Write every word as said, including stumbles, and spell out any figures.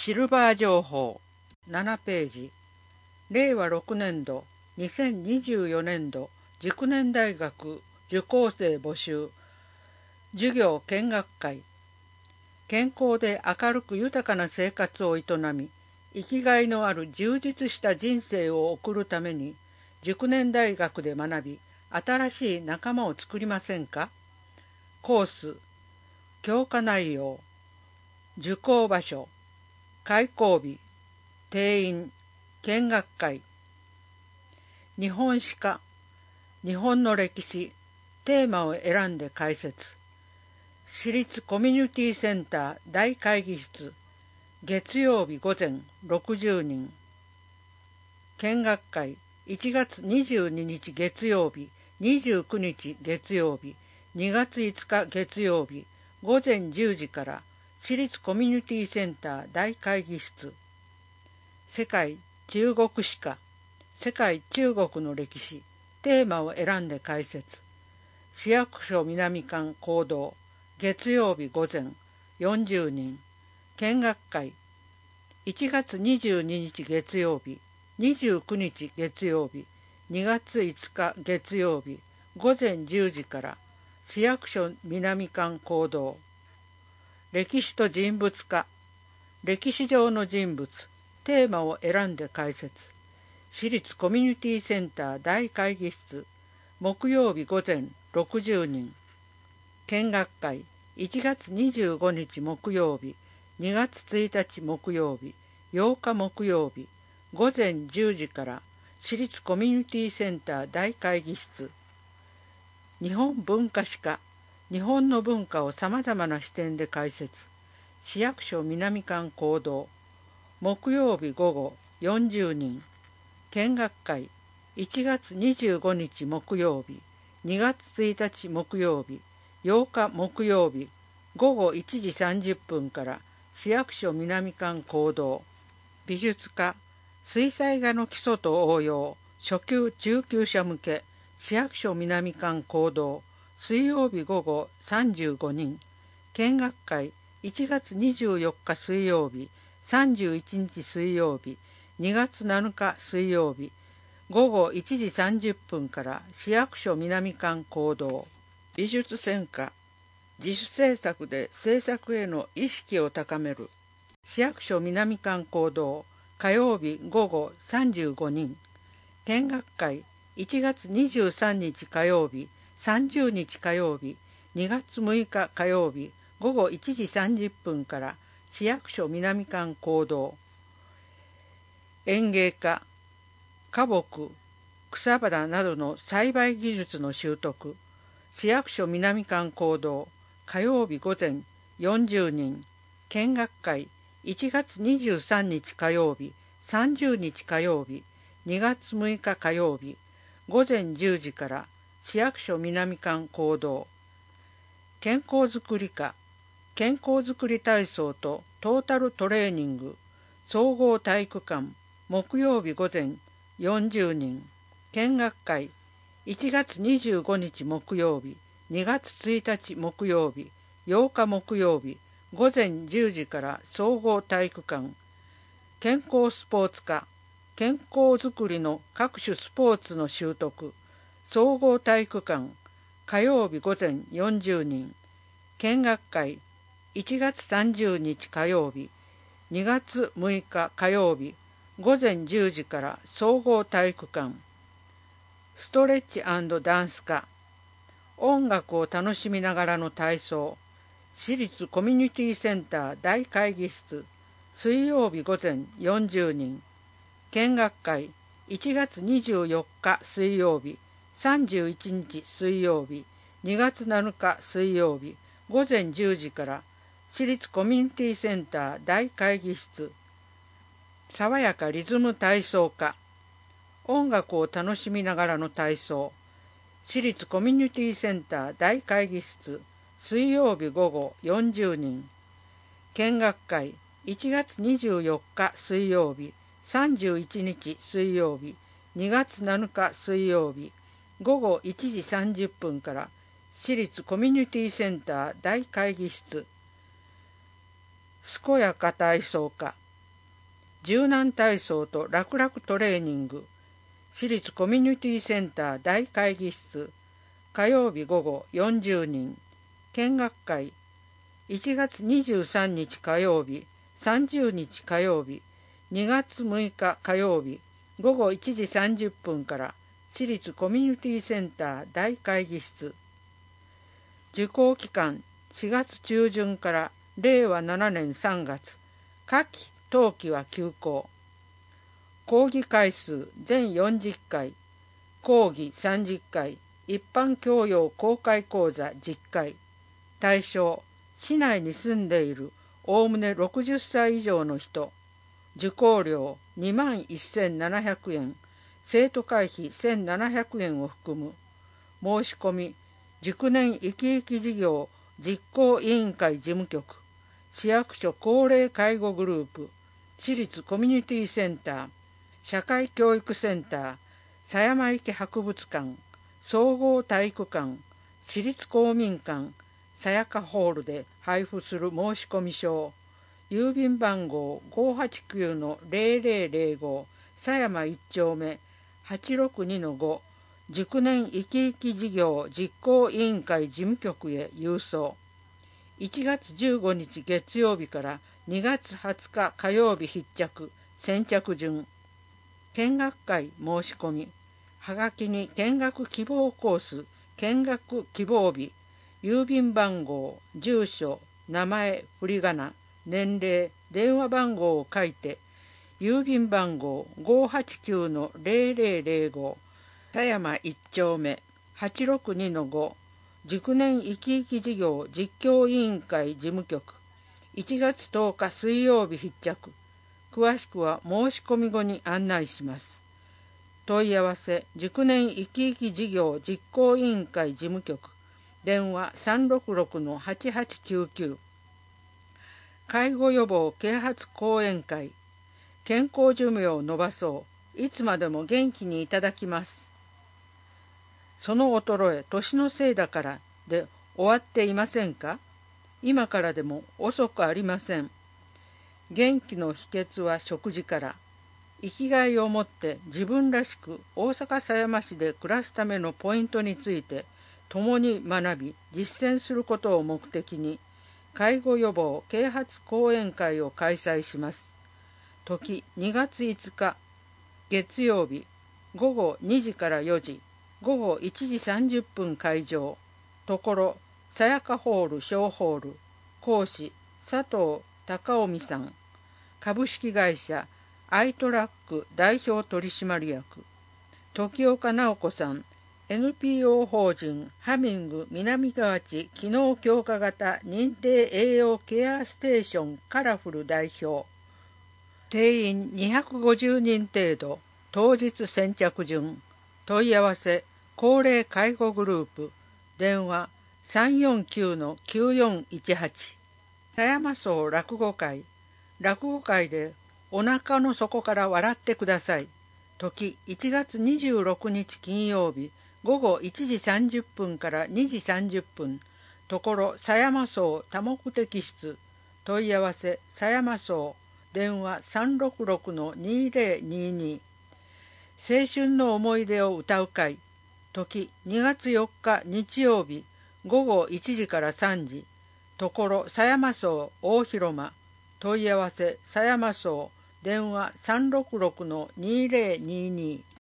シルバー情報ななページ、れいわろくねんどにせんにじゅうよねんど熟年大学受講生募集。授業見学会。健康で明るく豊かな生活を営み、生きがいのある充実した人生を送るために熟年大学で学び、新しい仲間を作りませんか？コース、教科内容、受講場所、開講日、定員、見学会。日本史家、日本の歴史、テーマを選んで解説。私立コミュニティセンター大会議室、月曜日午前ろくじゅうにん。見学会いちがつにじゅうににち月曜日、にじゅうくにち月曜日、にがついつか月曜日、午前じゅうじから私立コミュニティセンター大会議室。世界中国史家、世界中国の歴史、テーマを選んで解説。市役所南館講堂、月曜日午前よんじゅうにん。見学会いちがつにじゅうににち月曜日、にじゅうくにち月曜日、にがついつか月曜日、午前じゅうじから市役所南館講堂。歴史と人物化、歴史上の人物、テーマを選んで解説。私立コミュニティセンター大会議室、木曜日午前ろくじゅうにん。見学会いちがつにじゅうごにち木曜日、にがつついたち木曜日、ようか木曜日、午前じゅうじから私立コミュニティセンター大会議室。日本文化史家、日本の文化をさまざまな視点で解説。市役所南館講堂、木曜日午後よんじゅうにん。見学会いちがつにじゅうごにち木曜日、にがつついたち木曜日、ようか木曜日、午後いちじさんじゅっぷんから市役所南館講堂。美術家、水彩画の基礎と応用、初級中級者向け、市役所南館講堂、水曜日午後さんじゅうごにん。見学会いちがつにじゅうよっか水曜日、さんじゅういちにち水曜日、にがつなのか水曜日、午後いちじさんじゅっぷんから市役所南館講堂。美術専科、自主制作で制作への意識を高める。市役所南館講堂、火曜日午後さんじゅうごにん。見学会いちがつにじゅうさんにち火曜日、さんじゅうにち火曜日、にがつむいか火曜日、午後いちじさんじゅっぷんから市役所南館講堂。園芸家、花木、草花などの栽培技術の習得。市役所南館講堂、火曜日午前よんじゅうにん。見学会いちがつにじゅうさんにち火曜日、さんじゅうにち火曜日、にがつむいか火曜日、午前じゅうじから市役所南館講堂。健康づくり課、健康づくり体操とトータルトレーニング、総合体育館、木曜日午前よんじゅうにん。見学会いちがつにじゅうごにち木曜日、にがつついたち木曜日、ようか木曜日、午前じゅうじから総合体育館。健康スポーツ科、健康づくりの各種スポーツの習得、総合体育館、火曜日午前よんじゅうにん。見学会いちがつさんじゅうにち火曜日、にがつむいか火曜日、午前じゅうじから総合体育館。ストレッチ&ダンス科、音楽を楽しみながらの体操。私立コミュニティセンター大会議室、水曜日午前よんじゅうにん。見学会いちがつにじゅうよっか水曜日、さんじゅういちにち水曜日、にがつなのか水曜日、午前じゅうじから私立コミュニティセンター大会議室。爽やかリズム体操科、音楽を楽しみながらの体操。私立コミュニティセンター大会議室、水曜日午後よんじゅうにん。見学会いちがつにじゅうよっか水曜日、さんじゅういちにち水曜日、にがつなのか水曜日、午後いちじさんじゅっぷんから私立コミュニティセンター大会議室。健やか体操科、 柔軟体操と楽々トレーニング、私立コミュニティセンター大会議室、火曜日午後よんじゅうにん、見学会、いちがつにじゅうさんにち火曜日、さんじゅうにち火曜日、にがつむいか火曜日、午後いちじさんじゅっぷんから私立コミュニティセンター大会議室。受講期間しがつちゅうじゅんかられいわななねんさんがつ、夏季冬季は休講。講義回数全よんじゅっかい、講義さんじゅっかい、一般教養公開講座じゅっかい。対象、市内に住んでいるおおむねろくじゅっさい以上の人。受講料にまんせんななひゃくえん、生徒会費せんななひゃくえんを含む。申し込み、熟年生き生き事業実行委員会事務局、市役所高齢介護グループ、私立コミュニティセンター、社会教育センター、狭山池博物館、総合体育館、私立公民館、さやかホールで配布する申込書、郵便番号 ごーはちきゅうのぜろぜろぜろご 狭山いっちょうめ はちろくにのご 熟年生き生き事業実行委員会事務局へ郵送。いちがつじゅうごにち月曜日からにがつはつか火曜日必着、先着順。見学会申し込み、はがきに見学希望コース、見学希望日、郵便番号、住所、名前、振り仮名、年齢、電話番号を書いて、郵便番号 ごーはちきゅうのぜろぜろぜろご 狭山いっちょうめ はちろくにのご 熟年生き生き事業実況委員会事務局、いちがつとおか水曜日必着。詳しくは申し込み後に案内します。問い合わせ、熟年生き生き事業実行委員会事務局、電話 さんろくろくのはちはちきゅうきゅう。介護予防啓発講演会、健康寿命を延ばそう、いつまでも元気にいただきます。その衰え、年のせいだからで終わっていませんか？今からでも遅くありません。元気の秘訣は食事から。生きがいを持って自分らしく大阪狭山市で暮らすためのポイントについて共に学び実践することを目的に介護予防啓発講演会を開催します。時にがついつか月曜日ごごにじからよじ、ごごいちじさんじゅっぷん会場。ところさやかホール小ホール。講師佐藤孝臣さん。株式会社アイトラック代表取締役時岡直子さん。 エヌピーオー 法人ハミング南河内機能強化型認定栄養ケアステーションカラフル代表。定員にひゃくごじゅうにん程度。当日先着順。問い合わせ高齢介護グループ、電話 さんよんきゅうのきゅうよんいちはち。狭山荘落語会。落語会でお腹の底から笑ってください。時いちがつにじゅうろくにち金曜日ごごいちじさんじゅっぷんからにじさんじゅっぷん。ところ狭山荘多目的室。問い合わせ狭山荘、電話 さんろくろくのにぜろにに。青春の思い出を歌う会。時にがつよっか日曜日ごごいちじからさんじ。ところ狭山荘大広間。問い合わせ狭山荘、電話 さんろくろくのにぜろにに。